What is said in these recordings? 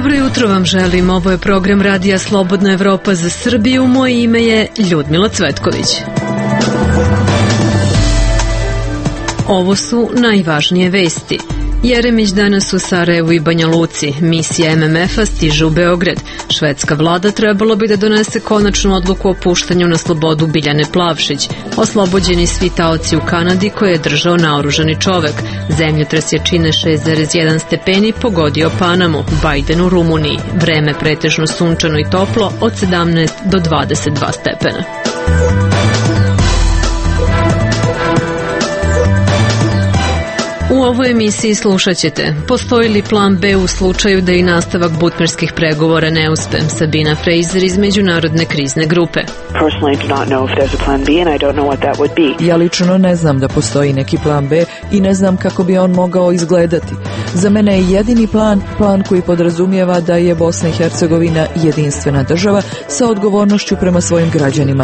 Dobro jutro vam želim, ovo je program Radija Slobodna Evropa za Srbiju, moje ime je Ljudmila Cvetković. Ovo su najvažnije vesti. Jeremić danas u Sarajevu i Banja Luci. Misija MMF-a stiže u Beograd. Švedska vlada trebalo bi da donese konačnu odluku o puštanju na slobodu Biljane Plavšić. Oslobođeni svi taoci u Kanadi koje je držao naoružani čovek. Zemljotres jačine 6,1 stepeni pogodio Panamu. Bajden u Rumuniji. Vreme pretežno sunčano i toplo od 17 do 22 stepena. U ovoj emisiji slušat ćete: postoji li plan B u slučaju da i nastavak butmerskih pregovora ne uspe? Sabina Fraser iz Međunarodne krizne grupe. Ja lično ne znam da postoji neki plan B i ne znam kako bi on mogao izgledati. Za mene je jedini plan koji podrazumijeva da je Bosna i Hercegovina jedinstvena država sa odgovornošću prema svojim građanima.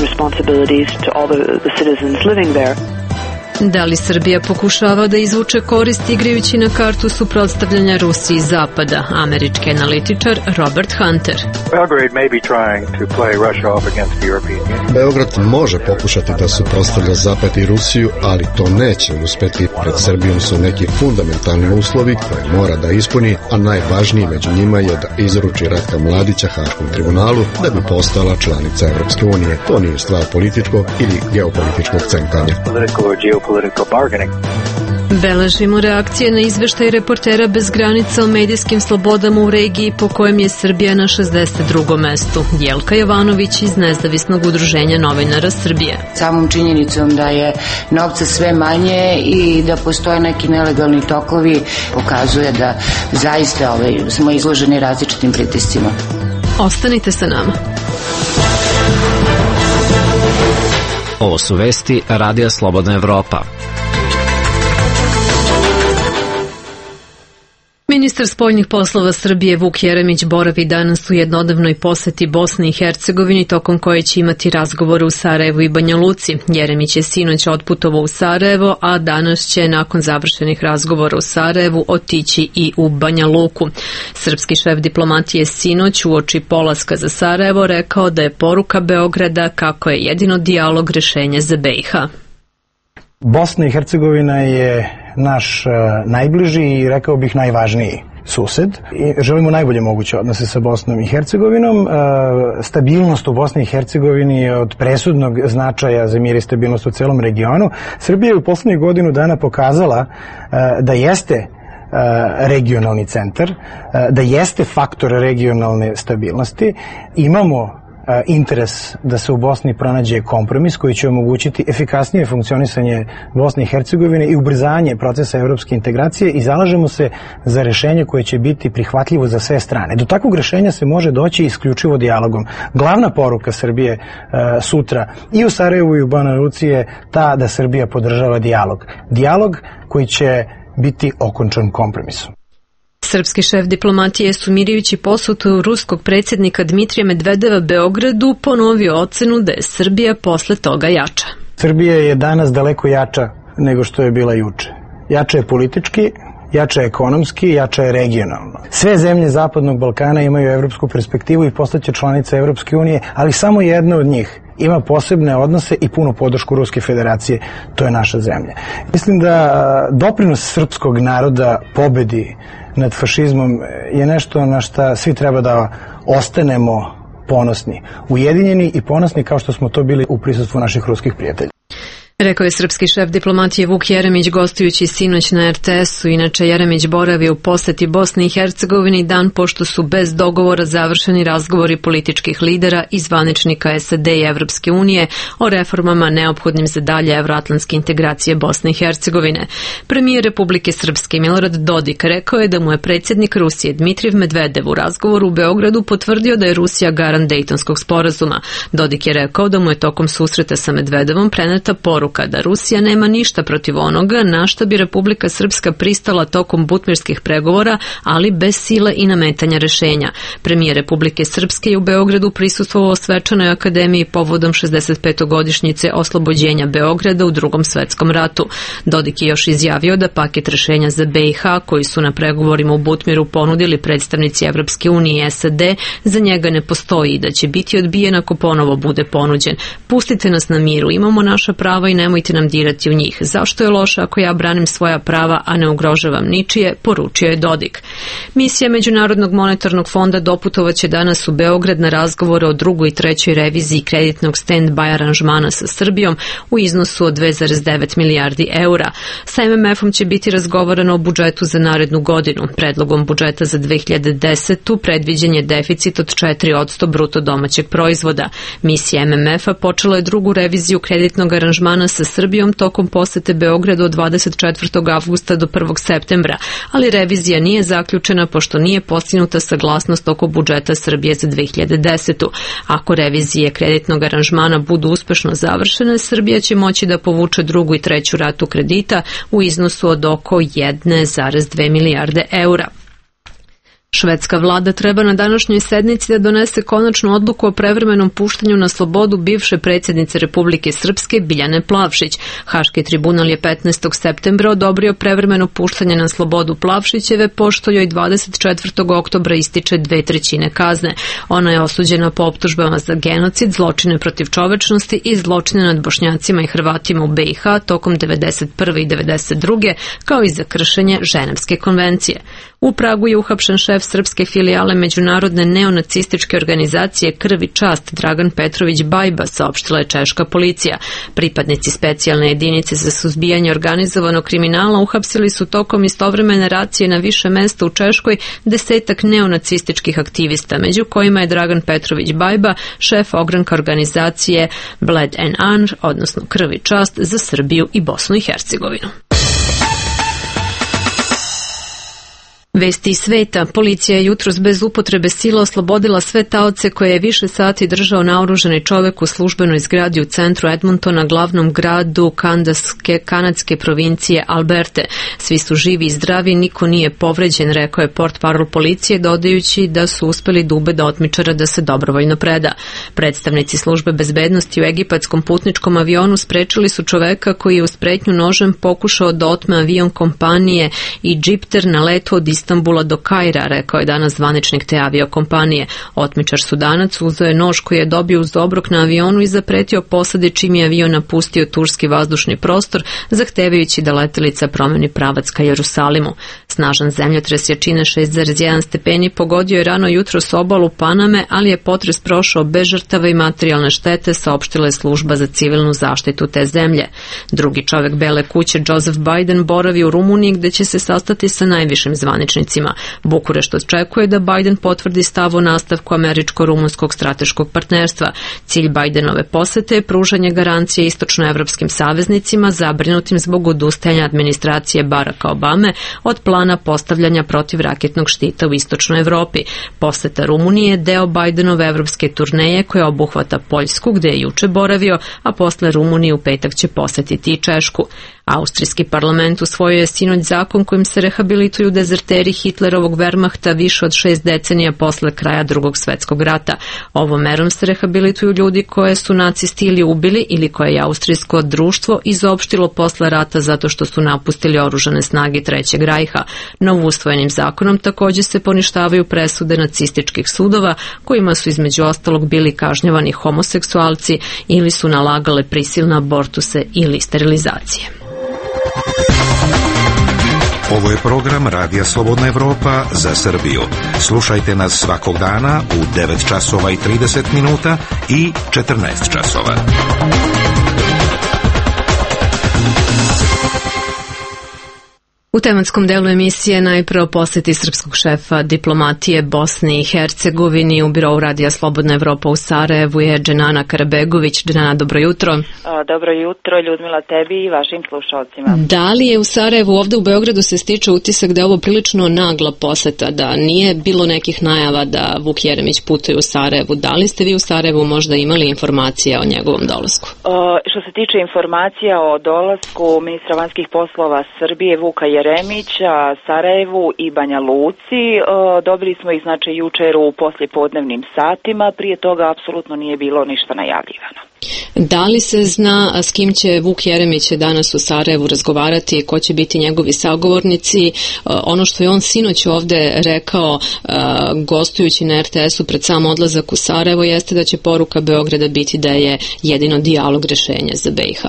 Da li Srbija pokušava da izvuče korist igrajući na kartu suprotstavljanja Rusiji i Zapada? Američki analitičar Robert Hunter. Beograd može pokušati da suprotstavlja Zapad i Rusiju, ali to neće uspeti. Pred Srbijom su neki fundamentalni uslovi koje mora da ispuni, a najvažniji među njima je da izruči Ratka Mladića Haškom tribunalu da bi postala članica Evropske unije. To nije stvar političkog ili geopolitičkog cenkanja. Beležimo reakcije na izveštaj Reportera bez granica o medijskim slobodama u regiji po kojem je Srbija na 62. mestu. Jelka Jovanović iz Nezavisnog udruženja novinara Srbije. Samom činjenicom da je novca sve manje i da postoje neki nelegalni tokovi pokazuje da zaista smo izloženi različitim pritiscima. Ostanite sa nama. Ovo su vesti Radija Slobodna Evropa. Ministar spoljnih poslova Srbije Vuk Jeremić boravi danas u jednodnevnoj poseti Bosni i Hercegovini, tokom koje će imati razgovore u Sarajevu i Banja Luci. Jeremić je sinoć otputovao u Sarajevo, a danas će nakon završenih razgovora u Sarajevu otići i u Banja Luku. Srpski šef diplomatije sinoć uoči polaska za Sarajevo rekao da je poruka Beograda kako je jedino dijalog rešenje za BiH. Bosna i Hercegovina je naš najbliži i rekao bih najvažniji sused i želimo najbolje moguće odnose sa Bosnom i Hercegovinom. Stabilnost u Bosni i Hercegovini je od presudnog značaja za mir i stabilnost u celom regionu. Srbija je u poslednjih godinu dana pokazala da jeste regionalni centar, da jeste faktor regionalne stabilnosti. Imamo interes da se u Bosni pronađe kompromis koji će omogućiti efikasnije funkcionisanje Bosne i Hercegovine i ubrzanje procesa evropske integracije i zalažemo se za rešenje koje će biti prihvatljivo za sve strane. Do takvog rešenja se može doći isključivo dijalogom. Glavna poruka Srbije sutra i u Sarajevu i u Banja Luci je ta da Srbija podržava dijalog. Dijalog koji će biti okončan kompromisom. Srpski šef diplomatije, sumirajući posetu ruskog predsjednika Dmitrija Medvedeva Beogradu, ponovio ocenu da je Srbija posle toga jača. Srbija je danas daleko jača nego što je bila juče. Jača je politički, jača je ekonomski, jača je regionalno. Sve zemlje Zapadnog Balkana imaju evropsku perspektivu i postaće članice Evropske unije, ali samo jedna od njih ima posebne odnose i punu podršku Ruske federacije, to je naša zemlja. Mislim da doprinos srpskog naroda pobedi nad fašizmom je nešto na što svi treba da ostanemo ponosni, ujedinjeni i ponosni kao što smo to bili u prisustvu naših ruskih prijatelja. Rekao je srpski šef diplomatije Vuk Jeremić gostujući sinoć na RTS-u. Inače, Jeremić boravi u poseti Bosni i Hercegovini dan pošto su bez dogovora završeni razgovori političkih lidera i zvaničnika SAD i Evropske unije o reformama neophodnim za dalje evroatlantske integracije Bosne i Hercegovine. Premijer Republike Srpske Milorad Dodik rekao je da mu je predsjednik Rusije Dmitrijev Medvedev u razgovoru u Beogradu potvrdio da je Rusija garant Dejtonskog sporazuma. Dodik je rekao da mu je tokom susreta sa Medvedevom preneta poruka poruka da Rusija nema ništa protiv onoga na što bi Republika Srpska pristala tokom butmirskih pregovora, ali bez sile i nametanja rešenja. Premijer Republike Srpske je u Beogradu prisustvovao svečanoj akademiji povodom 65. oslobođenja Beograda u Drugom svetskom ratu. Dodik je još izjavio da paket rešenja za BiH koji su na pregovorima u Butmiru ponudili predstavnici Evropske unije i SAD za njega ne postoji i da će biti odbijen ako ponovo bude ponuđen. Pustite nas na miru, imamo naša prava i nemojte nam dirati u njih. Zašto je loše ako ja branim svoja prava, a ne ugrožavam ničije, poručio je Dodik. Misija Međunarodnog monetarnog fonda doputovaće danas u Beograd na razgovore o drugoj i trećoj reviziji kreditnog stand-by aranžmana sa Srbijom u iznosu od 2,9 milijardi eura. Sa MMF-om će biti razgovarano o budžetu za narednu godinu. Predlogom budžeta za 2010. predviđen je deficit od 4% bruto domaćeg proizvoda. Misija MMF-a počela je drugu reviziju kreditnog aranžmana sa Srbijom tokom posete Beogradu od 24. avgusta do 1. septembra, ali revizija nije zaključena pošto nije postignuta saglasnost oko budžeta Srbije za 2010. Ako revizije kreditnog aranžmana budu uspešno završene, Srbija će moći da povuče drugu i treću ratu kredita u iznosu od oko 1,2 milijarde eura. Švedska vlada treba na današnjoj sednici da donese konačnu odluku o prevremenom puštanju na slobodu bivše predsjednice Republike Srpske Biljane Plavšić. Haški tribunal je 15. septembra odobrio prevremeno puštanje na slobodu Plavšićeve, pošto joj 24. oktobra ističe 2/3 kazne. Ona je osuđena po optužbama za genocid, zločine protiv čovečnosti i zločine nad Bošnjacima i Hrvatima u BiH tokom 1991. i 1992. kao i za kršenje Ženevske konvencije. U Pragu je uhapšen šef srpske filijale međunarodne neonacističke organizacije Krv i čast Dragan Petrović Bajba, saopštila je češka policija. Pripadnici specijalne jedinice za suzbijanje organizovanog kriminala uhapsili su tokom istovremene racije na više mesta u Češkoj 10 neonacističkih aktivista, među kojima je Dragan Petrović Bajba, šef ogranka organizacije Bled and Anr, odnosno Krv i čast za Srbiju i Bosnu i Hercegovinu. Vesti iz sveta. Policija je jutros bez upotrebe sile oslobodila sve taoce koje je više sati držao naoružani čovek u službenoj zgradi u centru Edmontona, glavnom gradu kanadske provincije Alberte. Svi su živi i zdravi, niko nije povređen, rekao je portparol policije, dodajući da su uspeli da ubede otmičara da se dobrovoljno preda. Predstavnici službe bezbednosti u egipatskom putničkom avionu sprečili su čoveka koji je uz pretnju nožem pokušao da otme avion kompanije Egypter na letu od Istanbula do Kaira, rekao je danas zvaničnik te aviokompanije. Otmičar Sudanac uzeo je nož koji je dobio uz obrok na avionu i zapretio posade čim je avion napustio turski vazdušni prostor, zahtevajući da letelica promeni pravac ka Jerusalimu. Snažan zemljotres jačine 6,1 stepeni pogodio je rano jutros obalu Paname, ali je potres prošao bez žrtava i materijalne štete, saopštila je služba za civilnu zaštitu te zemlje. Drugi čovek Bele kuće, Joseph Biden, boravi u Rumuniji gde će se sastati sa najvišim zvaničnicima. Bukurešt očekuje da Biden potvrdi stav o nastavku američko-rumunskog strateškog partnerstva. Cilj Bidenove posete je pružanje garancije istočnoevropskim saveznicima zabrinutim zbog odustajanja administracije Baracka Obame od plana postavljanja protivraketnog štita u istočnoj Evropi. Poseta Rumunije je deo Bidenove evropske turneje koja obuhvata Poljsku gde je juče boravio, a posle Rumunije u petak će posetiti i Češku. Austrijski parlament usvojio je sinoć zakon kojim se rehabilituju dezerteri Hitlerovog Wehrmachta više od 6 decenija posle kraja Drugog svetskog rata. Ovom merom se rehabilituju ljudi koje su nacisti ili ubili ili koje je austrijsko društvo izopštilo posle rata zato što su napustili oružane snage Trećeg rajha. Novousvojenim zakonom također se poništavaju presude nacističkih sudova kojima su između ostalog bili kažnjavani homoseksualci ili su nalagale prisilne abortuse ili sterilizacije. Ovo je program Radija Slobodna Evropa za Srbiju. Slušajte nas svakog dana u 9 časova i 30 minuta i 14 časova. U tematskom delu emisije najpre o poseti srpskog šefa diplomatije Bosni i Hercegovini u birou Radija Slobodna Evropa u Sarajevu je Dženana Karabegović. Dženana, dobro jutro. Dobro jutro, Ljudmila, tebi i vašim slušalcima. Da li je u Sarajevu, ovde u Beogradu se stiče utisak da je ovo prilično nagla poseta, da nije bilo nekih najava da Vuk Jeremić putuje u Sarajevu? Da li ste vi u Sarajevu možda imali informacije o njegovom dolasku? Što se tiče informacija o dolasku ministra vanjskih poslova Srbije Vuka Jeremića, Sarajevu i Banja Luci, dobili smo ih znači jučer u poslijepodnevnim satima, prije toga apsolutno nije bilo ništa najavljivano. Da li se zna s kim će Vuk Jeremić danas u Sarajevu razgovarati, ko će biti njegovi sagovornici? Ono što je on sinoć ovde rekao gostujući na RTS-u pred sam odlazak u Sarajevo jeste da će poruka Beograda biti da je jedino dijalog rešenje za BiH.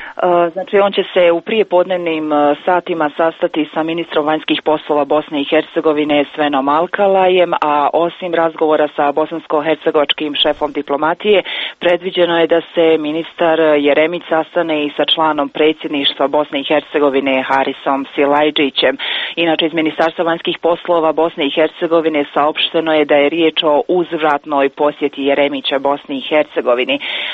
Znači on će se u prijepodnevnim satima sastati sa ministrom vanjskih poslova Bosne i Hercegovine Svenom Alkalajem, a osim razgovora sa bosansko-hercegovačkim šefom diplomatije predviđeno je da se ministar Jeremić sastane i sa članom predsjedništva Bosne i Hercegovine Harisom Silajđićem. Inače iz Ministarstva vanjskih poslova Bosne i Hercegovine saopšteno je da je riječ o uzvratnoj posjeti Jeremića Bosni i Hercegovini.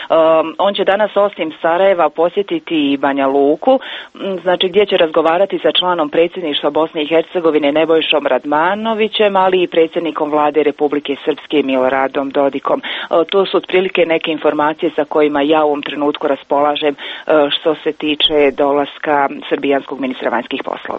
On će danas osim Sarajeva posjetiti i Banja Luku, znači gdje će razgovarati sa članom predsjedništva Bosne i Hercegovine Nebojšom Radmanovićem, ali i predsjednikom vlade Republike Srpske Miloradom Dodikom. To su otprilike neke informacije sa kojima ja u ovom trenutku raspolažem što se tiče dolaska srbijanskog ministra vanjskih poslova.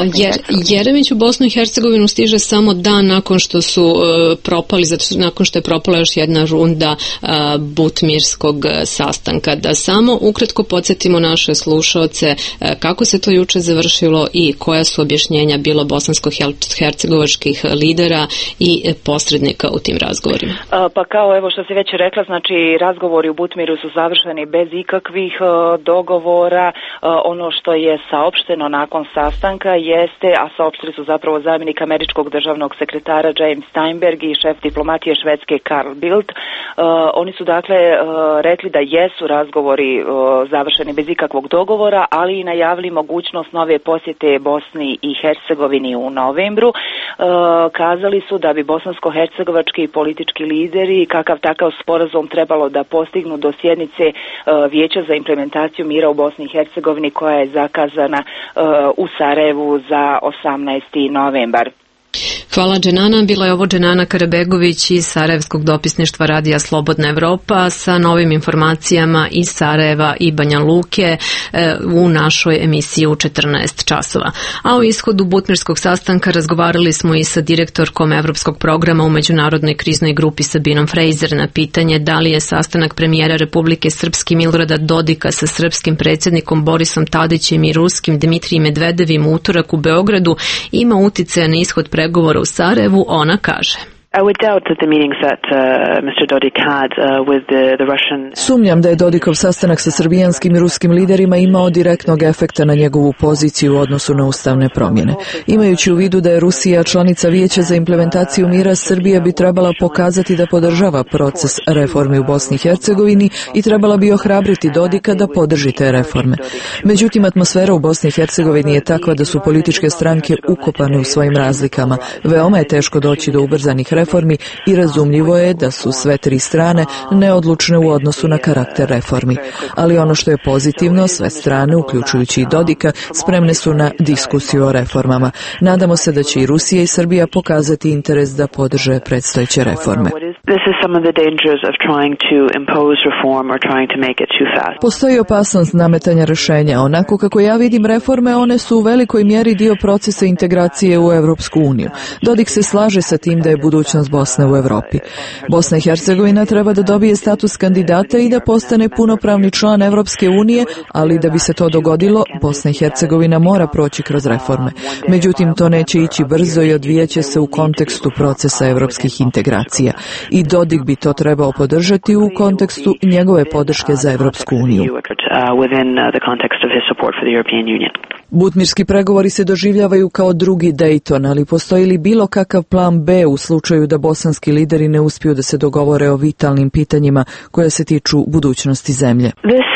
Jeremić u Bosnu i Hercegovinu stiže samo dan nakon što su propali, nakon što je propala još jedna runda butmirskog sastanka. Da samo ukratko podsjetimo naše slušaoce kako se to juče završilo i koja su objašnjenja bilo bosansko-hercegovačkih lidera i posrednika u tim razgovorima. Pa kao evo što si već rekla, znači razgovori u Butmiru su završeni bez ikakvih dogovora. Ono što je saopšteno nakon sastanka jeste, a saopštili su zapravo zamjenik američkog državnog sekretara James Steinberg i šef diplomatije Švedske Carl Bildt. Oni su dakle rekli da jesu razgovori završeni bez ikakvog dogovora, ali i najavili mogućnost nove posjete Bosni i Hercegovini u novembru. Kazali su da bi bosansko-hercegovački politički lideri kakav takav sporazum trebalo da postignu do sjednice Vijeća za implementaciju mira u Bosni i Hercegovini koja je zakazana u Sarajevu za 18. novembar. Hvala Dženana. Bila je ovo Dženana Karabegović iz Sarajevskog dopisništva Radija Slobodna Evropa sa novim informacijama iz Sarajeva i Banja Luke u našoj emisiji u 14 časova. A o ishodu butmirskog sastanka razgovarali smo i sa direktorkom Evropskog programa u Međunarodnoj kriznoj grupi Sabinom Fraser na pitanje da li je sastanak premijera Republike Srpske Milorada Dodika sa srpskim predsjednikom Borisom Tadićem i ruskim Dmitrijem Medvedevim u utorak u Beogradu ima uticaja na ishod pregovora u Sarajevu. Ona kaže: Sumnjam da je Dodikov sastanak sa srbijanskim i ruskim liderima imao direktnog efekta na njegovu poziciju u odnosu na ustavne promjene. Imajući u vidu da je Rusija članica Vijeća za implementaciju mira, Srbija bi trebala pokazati da podržava proces reformi u Bosni i Hercegovini i trebala bi ohrabriti Dodika da podrži te reforme. Međutim, atmosfera u Bosni i Hercegovini je takva da su političke stranke ukopane u svojim razlikama. Veoma je teško doći do ubrzanih reformi i razumljivo je da su sve tri strane neodlučne u odnosu na karakter reformi. Ali ono što je pozitivno, sve strane, uključujući i Dodika, spremne su na diskusiju o reformama. Nadamo se da će i Rusija i Srbija pokazati interes da podrže predstojeće reforme. Postoji opasnost nametanja rješenja. Onako kako ja vidim reforme, one su u velikoj mjeri dio procesa integracije u Evropsku uniju. Dodik se slaže sa tim da je budućnost Bosne u Evropi. Bosna i Hercegovina treba da dobije status kandidata i da postane punopravni član Evropske unije, ali da bi se to dogodilo, Bosna i Hercegovina mora proći kroz reforme. Međutim, to neće ići brzo i odvijaće se u kontekstu procesa evropskih integracija. I Dodik bi to trebao podržati u kontekstu njegove podrške za Evropsku uniju. Butmirski pregovori se doživljavaju kao drugi Dayton, ali postoji li bilo kakav plan B u slučaju da bosanski lideri ne uspiju da se dogovore o vitalnim pitanjima koja se tiču budućnosti zemlje?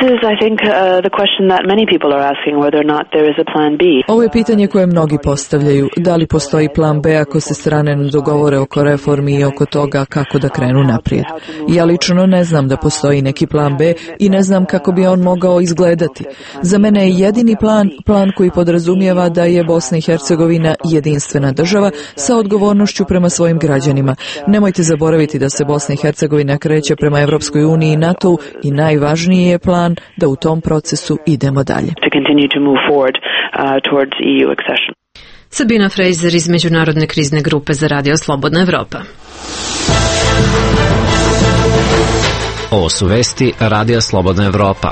Ovo je pitanje koje mnogi postavljaju. Da li postoji plan B ako se strane ne dogovore oko reformi i oko toga kako da krenu naprijed? Ja lično ne znam da postoji neki plan B i ne znam kako bi on mogao izgledati. Za mene je jedini plan koji podrazumijeva da je Bosna i Hercegovina jedinstvena država sa odgovornošću prema svojim građanima. Nemojte zaboraviti da se Bosna i Hercegovina kreće prema Evropskoj uniji i NATO-u i najvažniji je plan da u tom procesu idemo dalje. Sabina Fraser iz Međunarodne krizne grupe za Radio Slobodna Evropa. Ovo su vesti Radija Slobodna Evropa.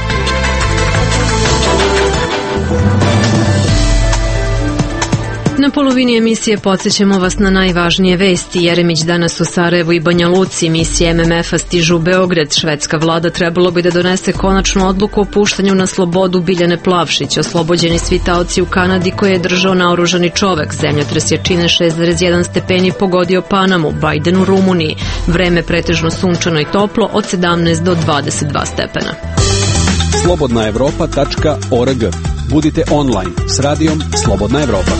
Na polovini emisije podsjećamo vas na najvažnije vesti. Jeremić danas u Sarajevu i Banja Luci. Misije MMF-a stižu u Beograd. Švedska vlada trebalo bi da donese konačnu odluku o puštanju na slobodu Biljane Plavšić. Oslobođeni svi taoci u Kanadi koje je držao naoružani čovek. Zemljotres jačine 6,1 stepeni pogodio Panamu. Bajden u Rumuniji. Vreme pretežno sunčano i toplo od 17 do 22 stepena. slobodnaevropa.org. Budite online s radijom Slobodna Evropa.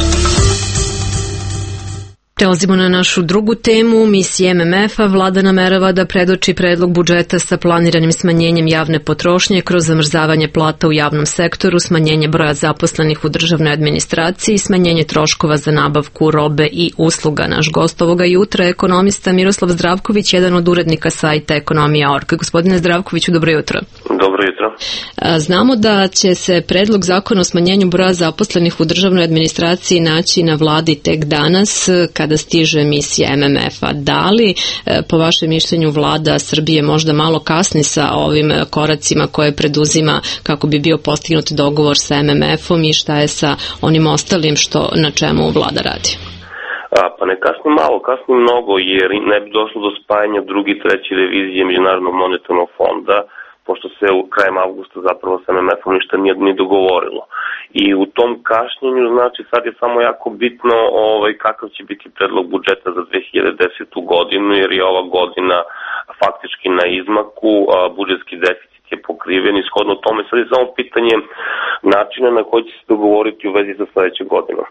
Prelazimo na našu drugu temu. Misije MMF-a. Vlada namerava da predoči predlog budžeta sa planiranim smanjenjem javne potrošnje kroz zamrzavanje plata u javnom sektoru, smanjenje broja zaposlenih u državnoj administraciji, smanjenje troškova za nabavku robe i usluga. Naš gost ovoga jutra je ekonomista Miroslav Zdravković, jedan od urednika sajta Ekonomija.org. Gospodine Zdravkoviću, dobro jutro. Dobro jutro. Znamo da će se predlog zakona o smanjenju broja zaposlenih u državnoj administraciji naći na vladi tek danas, kada stiže misija MMF-a. Da li, po vašem mišljenju, vlada Srbije možda malo kasni sa ovim koracima koje preduzima kako bi bio postignut dogovor sa MMF-om i šta je sa onim ostalim na čemu vlada radi? Pa ne kasni malo, kasni mnogo, jer ne bi došlo do spajanja druge i treće revizije Međunarodnog monetarnog fonda, pošto se u krajem avgusta zapravo sa MMF-om ništa nije ni dogovorilo. I u tom kašnjenju, znači, sad je samo jako bitno kakav će biti predlog budžeta za 2010. godinu, jer je ova godina faktički na izmaku, budžetski deficit je pokriven i shodno tome sad je samo pitanje načina na koji će se dogovoriti u vezi sa sledećeg godina.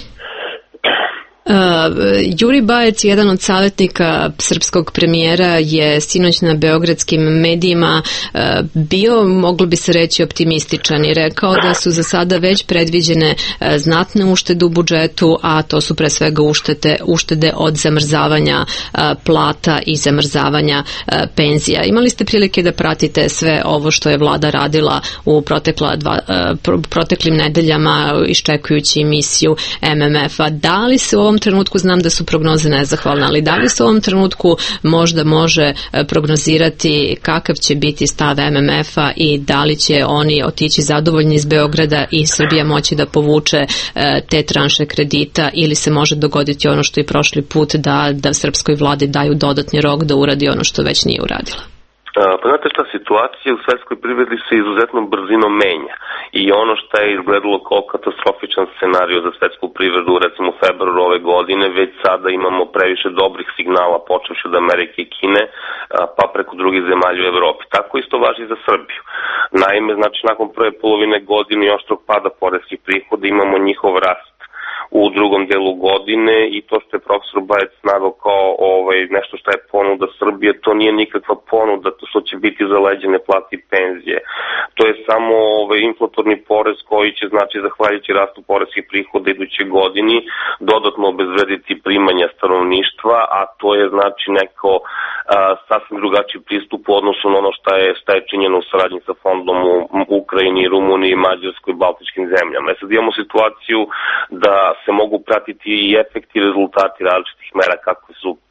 Juri Bajec, jedan od savjetnika srpskog premijera, je sinoć na beogradskim medijima bio, moglo bi se reći, optimističan i rekao da su za sada već predviđene znatne uštede u budžetu, a to su pre svega uštede od zamrzavanja plata i zamrzavanja penzija. Imali ste prilike da pratite sve ovo što je vlada radila u proteklim nedeljama iščekujući misiju MMF-a. Da li se u ovom trenutku, znam da su prognoze nezahvalne, ali da li se u ovom trenutku možda može prognozirati kakav će biti stav MMF-a i da li će oni otići zadovoljni iz Beograda i Srbija moći da povuče te tranše kredita, ili se može dogoditi ono što i prošli put, da srpskoj vladi daju dodatni rok da uradi ono što već nije uradila? Pa znate šta, situacija u svetskoj privredi se izuzetno brzino menja i ono što je izgledalo kao katastrofičan scenario za svetsku privredu recimo u februaru ove godine, već sada imamo previše dobrih signala počevši od Amerike i Kine pa preko drugih zemalja u Evropi. Tako isto važi za Srbiju. Naime, znači nakon prve polovine godine i oštrog pada poreskih prihoda imamo njihov rast u drugom delu godine i to što je profesor Bajec naveo kao nešto što je ponuda Srbije, to nije nikakva ponuda, to što će biti zaleđene plate i penzije. To je samo inflatorni porez koji će, znači, zahvaljujući rastu poreskih prihoda iduće godini dodatno obezvrediti primanja stanovništva, a to je, znači, neko sasvim drugačiji pristup u odnosu na ono šta je činjeno u saradnji sa fondom u Ukrajini, Rumuniji, Mađarskoj i Baltičkim zemljama. Sad imamo situaciju da se mogu pratiti i efekti i rezultati različitih mera kakve su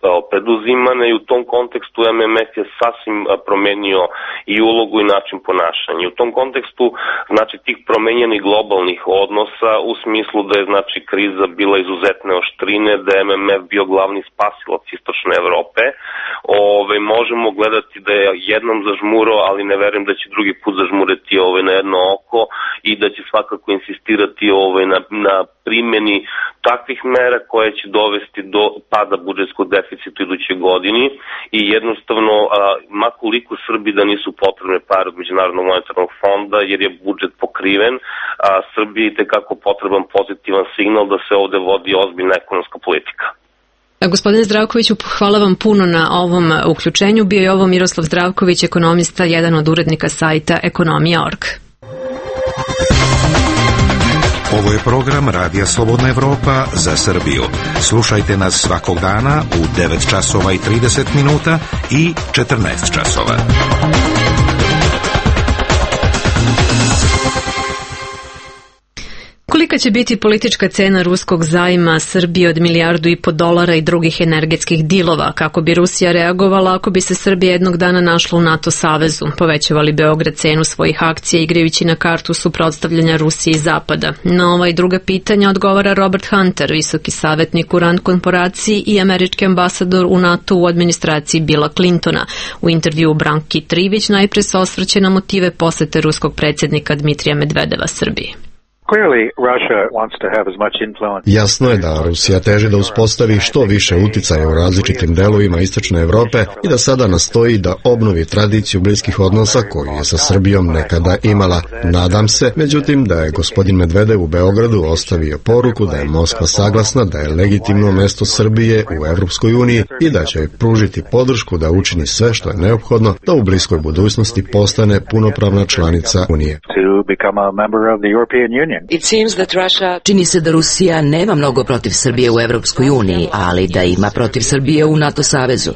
preduzimane i u tom kontekstu MMF je sasvim promenio i ulogu i način ponašanja. U tom kontekstu, znači, tih promenjenih globalnih odnosa u smislu da je, znači, kriza bila izuzetne oštrine, da je MMF bio glavni spasilac istočne Evrope, možemo gledati da je jednom zažmurao, ali ne verujem da će drugi put zažmureti na jedno oko i da će svakako insistirati na primjeni takvih mera koje će dovesti do pada budžetskog deficita u idućoj godini i jednostavno, makoliko Srbiji da nisu potrebne pare od Međunarodnog monetarnog fonda, jer je budžet pokriven, Srbiji je tekako potreban pozitivan signal da se ovde vodi ozbiljna ekonomska politika. Gospodine Zdravkoviću, hvala vam puno na ovom uključenju. Bio je ovo Miroslav Zdravković, ekonomista, jedan od urednika sajta Ekonomija.org. Ovo je program Radija Slobodna Evropa za Srbiju. Slušajte nas svakog dana u 9 časova i 30 minuta i 14 časova. Kolika će biti politička cena ruskog zajma Srbije od $1,5 milijardi i drugih energetskih dilova? Kako bi Rusija reagovala ako bi se Srbija jednog dana našla u NATO savezu? Povećava li Beograd cenu svojih akcija igrajući na kartu suprotstavljanja Rusije i Zapada? Na ova i druga pitanja odgovara Robert Hunter, visoki savjetnik u RAND korporaciji i američki ambasador u NATO u administraciji Billa Clintona. U intervjuu Branki Trivić najpre se osvrće na motive posete ruskog predsjednika Dmitrija Medvedeva Srbiji. Jasno je da Rusija teži da uspostavi što više uticaja u različitim delovima istočne Evrope i da sada nastoji da obnovi tradiciju bliskih odnosa koju je sa Srbijom nekada imala. Nadam se, međutim, da je gospodin Medvedev u Beogradu ostavio poruku da je Moskva saglasna da je legitimno mesto Srbije u Evropskoj uniji i da će joj pružiti podršku da učini sve što je neophodno da u bliskoj budućnosti postane punopravna članica Unije. Čini se da Rusija nema mnogo protiv Srbije u Evropskoj uniji, ali da ima protiv Srbije u NATO savezu.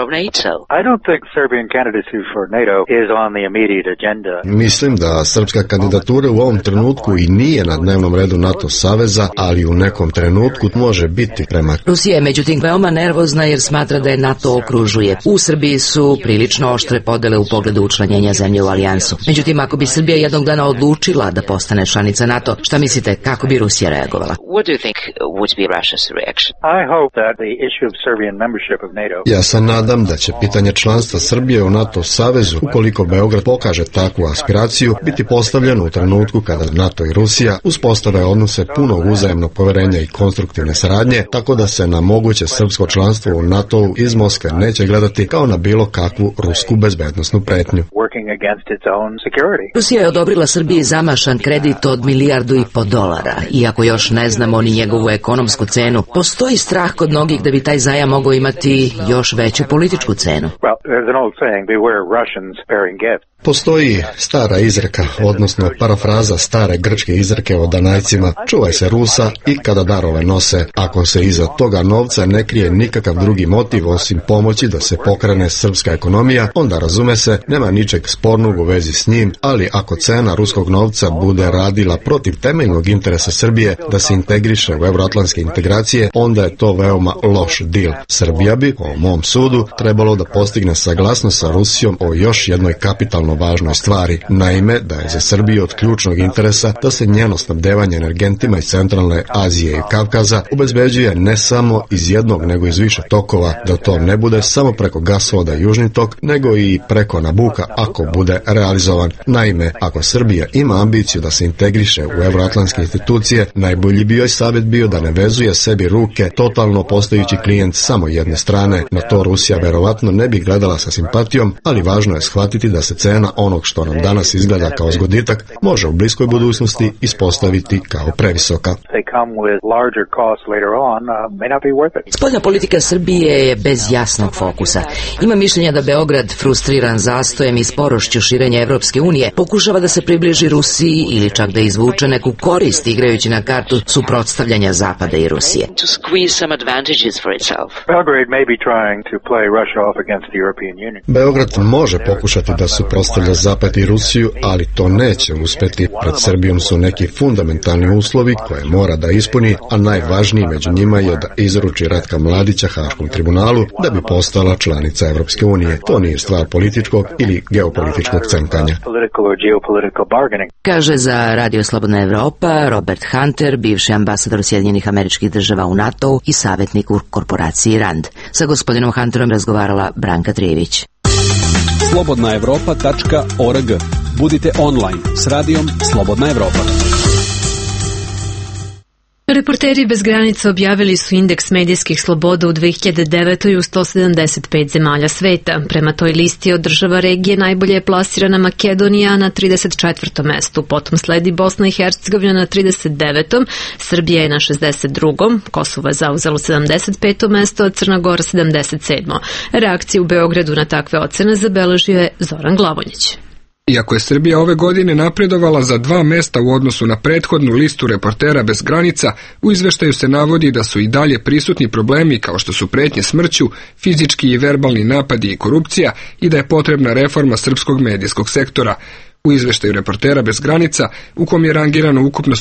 Mislim da srpska kandidatura u ovom trenutku i nije na dnevnom redu NATO saveza, ali u nekom trenutku može biti prema. Rusija je međutim veoma nervozna jer smatra da je NATO okružuje. U Srbiji su prilično oštre podele u pogledu učlanjenja zemlje u alijansu. Međutim, ako bi Srbija jednog dana odlučila da postane članica NATO, šta mislite, kako bi Rusija reagovala? Ja se nadam da će pitanje članstva Srbije u NATO savezu, ukoliko Beograd pokaže takvu aspiraciju, biti postavljeno u trenutku kada NATO i Rusija uspostave odnose punog uzajamnog poverenja i konstruktivne saradnje, tako da se na moguće srpsko članstvo u NATO-u iz Moskve neće gledati kao na bilo kakvu rusku bezbednosnu pretnju. Rusija je odobrila Srbiji zamašan kredit od $1,5 milijardi. Iako još ne znamo ni njegovu ekonomsku cenu, postoji strah kod mnogih da bi taj zajam mogao imati još veću političku cenu. Postoji stara izreka, odnosno parafraza stare grčke izreke o Danajcima: čuvaj se Rusa i kada darove nose. Ako se iza toga novca ne krije nikakav drugi motiv osim pomoći da se pokrene srpska ekonomija, onda razume se, nema ničeg spornog u vezi s njim, ali ako cena ruskog novca bude radila protiv temeljnog interesa Srbije da se integriše u evroatlantske integracije, onda je to veoma loš dil. Srbija bi, po mom sudu, trebalo da postigne saglasnost sa Rusijom o još jednoj kapitalno važnoj stvari. Naime, da je za Srbiju od ključnog interesa da se njeno snabdevanje energentima iz centralne Azije i Kavkaza obezbeđuje ne samo iz jednog nego iz više tokova, da to ne bude samo preko gasovoda Južni tok, nego i preko Nabuka ako bude realizovan. Naime, ako Srbija ima ambiciju da se integriše u evroatlantske institucije, najbolji bi joj savjet bio da ne vezuje sebi ruke, totalno postajući klijent samo jedne strane. Na to Rusija verovatno ne bi gledala sa simpatijom, ali važno je shvatiti da se cena onog što nam danas izgleda kao zgoditak može u bliskoj budućnosti ispostaviti kao previsoka. Spoljna politika Srbije je bez jasnog fokusa. Ima mišljenja da Beograd, frustriran zastojem i sporošću širenja Evropske unije, pokušava da se približi Rusiji ili čak da izvuče izvuče neku korist igrajući na kartu suprotstavljanja Zapada i Rusije. Beograd može pokušati da suprotstavlja Zapad i Rusiju, ali to neće uspeti. Pred Srbijom su neki fundamentalni uslovi koje mora da ispuni, a najvažniji među njima je da izruči Ratka Mladića Haškom tribunalu da bi postala članica Evropske unije. To nije stvar političkog ili geopolitičkog crtanja. Kaže za Radio Slobodna Evropa Robert Hunter, bivši ambasador Sjedinjenih Američkih Država u NATO i savjetnik u korporaciji RAND. Sa gospodinom Hunterom razgovarala Branka Trijević. slobodnaevropa.org. Budite online s radijom Slobodna Evropa. Reporteri bez granica objavili su indeks medijskih sloboda u 2009. u 175 zemalja sveta. Prema toj listi od država regije najbolje je plasirana Makedonija na 34. mestu, potom sledi Bosna i Hercegovina na 39. Srbija je na 62. Kosovo je zauzelo 75. mesto, a Crna Gora 77. Reakciju u Beogradu na takve ocene zabeležio je Zoran Glavonjić. Iako je Srbija ove godine napredovala za 2 mesta u odnosu na prethodnu listu Reportera bez granica, u izveštaju se navodi da su i dalje prisutni problemi kao što su pretnje smrću, fizički i verbalni napadi i korupcija i da je potrebna reforma srpskog medijskog sektora. U izveštaju Reportera bez granica, u kom je rangirano ukupno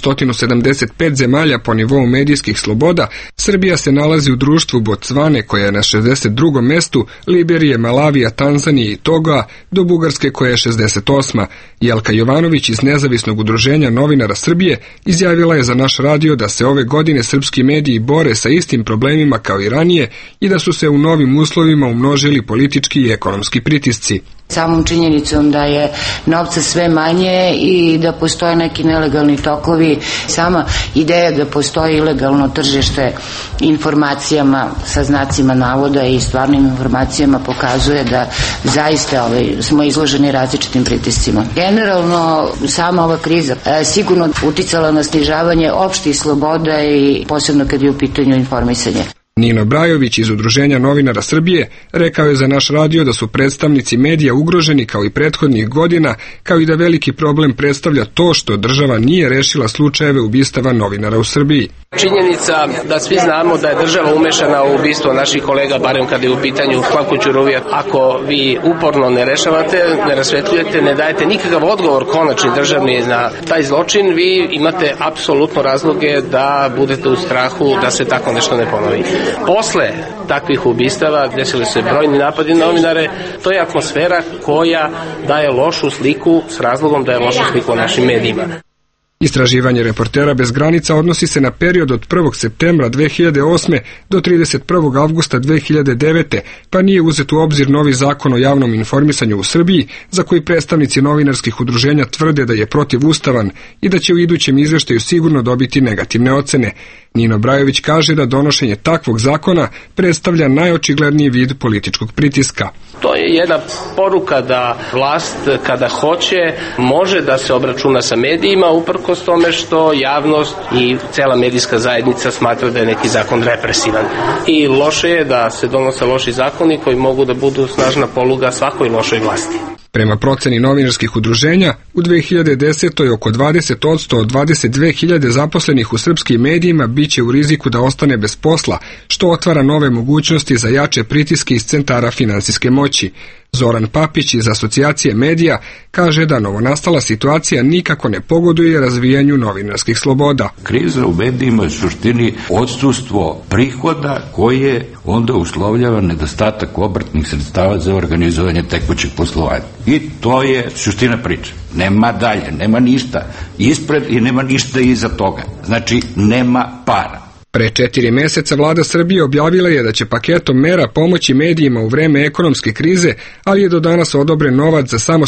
175 zemalja po nivou medijskih sloboda, Srbija se nalazi u društvu Bocvane koja je na 62. mestu, Liberije, Malavija, Tanzanije i Toga, do Bugarske koja je 68. Jelka Jovanović iz Nezavisnog udruženja novinara Srbije izjavila je za naš radio da se ove godine srpski mediji bore sa istim problemima kao i ranije i da su se u novim uslovima umnožili politički i ekonomski pritisci. Samom činjenicom da je novca sve manje i da postoje neki nelegalni tokovi, sama ideja da postoji ilegalno tržište informacijama sa znacima navoda i stvarnim informacijama pokazuje da zaista smo izloženi različitim pritiscima. Generalno, sama ova kriza sigurno uticala na snižavanje opštih sloboda i posebno kad je u pitanju informisanje. Nino Brajović iz Udruženja novinara Srbije rekao je za naš radio da su predstavnici medija ugroženi kao i prethodnih godina, kao i da veliki problem predstavlja to što država nije rešila slučajeve ubistava novinara u Srbiji. Činjenica da svi znamo da je država umešana u ubistvo naših kolega, barem kada je u pitanju Slavko Ćuruvija. Ako vi uporno ne rešavate, ne rasvetljujete, ne dajete nikakav odgovor konačni državni na taj zločin, vi imate apsolutno razloge da budete u strahu da se tako nešto ne ponovi. Posle takvih ubistava desili se brojni napadi na novinare, to je atmosfera koja daje lošu sliku s razlogom da je lošu sliku o našim medijima. Istraživanje Reportera bez granica odnosi se na period od 1. septembra 2008. do 31. avgusta 2009. pa nije uzet u obzir novi zakon o javnom informisanju u Srbiji, za koji predstavnici novinarskih udruženja tvrde da je protivustavan i da će u idućem izveštaju sigurno dobiti negativne ocene. Nino Brajović kaže da donošenje takvog zakona predstavlja najočigledniji vid političkog pritiska. To je jedna poruka da vlast kada hoće može da se obračuna sa medijima uprkos tome što javnost i cela medijska zajednica smatra da je neki zakon represivan. I loše je da se donose loši zakoni koji mogu da budu snažna poluga svakoj lošoj vlasti. Prema proceni novinarskih udruženja, u 2010. oko 20% od 22.000 zaposlenih u srpskim medijima biće u riziku da ostane bez posla, što otvara nove mogućnosti za jače pritiske iz centara finansijske moći. Zoran Papić iz Asocijacije medija kaže da novonastala situacija nikako ne pogoduje razvijanju novinarskih sloboda. Kriza u medijima je u suštini odsustvo prihoda koje onda uslovljava nedostatak obrtnih sredstava za organizovanje tekućeg poslovanja. I to je suština priče. Nema dalje, nema ništa ispred i nema ništa iza toga. Znači, nema para. Pre 4 meseca vlada Srbije objavila je da će paketom mera pomoći medijima u vreme ekonomske krize, ali je do danas odobren novac za samo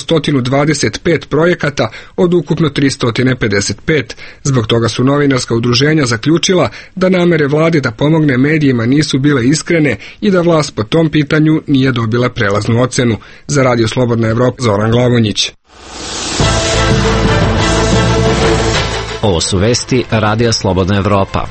125 projekata od ukupno 355. Zbog toga su novinarska udruženja zaključila da namere vlade da pomogne medijima nisu bile iskrene i da vlast po tom pitanju nije dobila prelaznu ocenu. Za Radio Slobodna Evropa, Zoran Glavonjić. Ovo su vesti Radija Slobodna Evropa.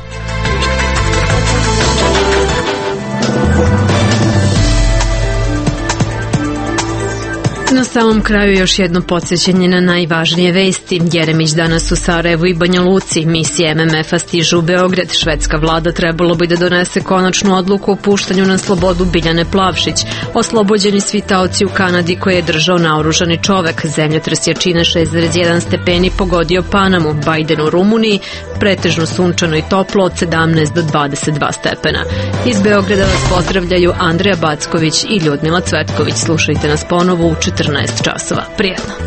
Na Na samom kraju još jedno podsjećanje na najvažnije vesti. Jeremić danas u Sarajevu i Banja Luci. Misije MMF-a stižu u Beograd. Švedska vlada trebalo bi da donese konačnu odluku o puštanju na slobodu Biljane Plavšić. Oslobođeni svi taoci u Kanadi koje je držao naoružani čovek. Zemljotres jačine 6,1 stepeni pogodio Panamu. Bajden u Rumuniji. Pretežno sunčano i toplo od 17 do 22 stepena. Iz Beograda vas pozdravljaju Andreja Backović i Ljudmila Cvetković. Slušajte nas ponovo u 14 časova. Prijetno.